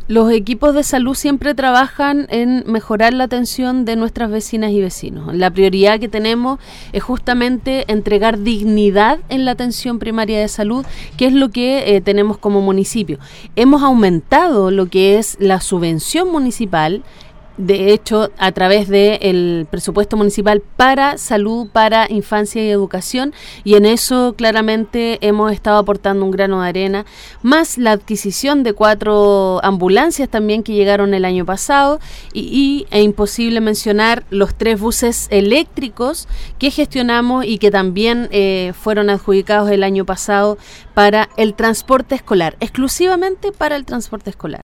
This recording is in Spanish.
Los equipos de salud siempre trabajan en mejorar la atención de nuestras vecinas y vecinos. La prioridad que tenemos es justamente entregar dignidad en la atención primaria de salud, que es lo que tenemos como municipio. Hemos aumentado lo que es la subvención municipal, de hecho, a través del presupuesto municipal para salud, para infancia y educación, y en eso claramente hemos estado aportando un grano de arena, más la adquisición de 4 ambulancias también que llegaron el año pasado, e imposible mencionar los 3 buses eléctricos que gestionamos y que también fueron adjudicados el año pasado para el transporte escolar, exclusivamente para el transporte escolar.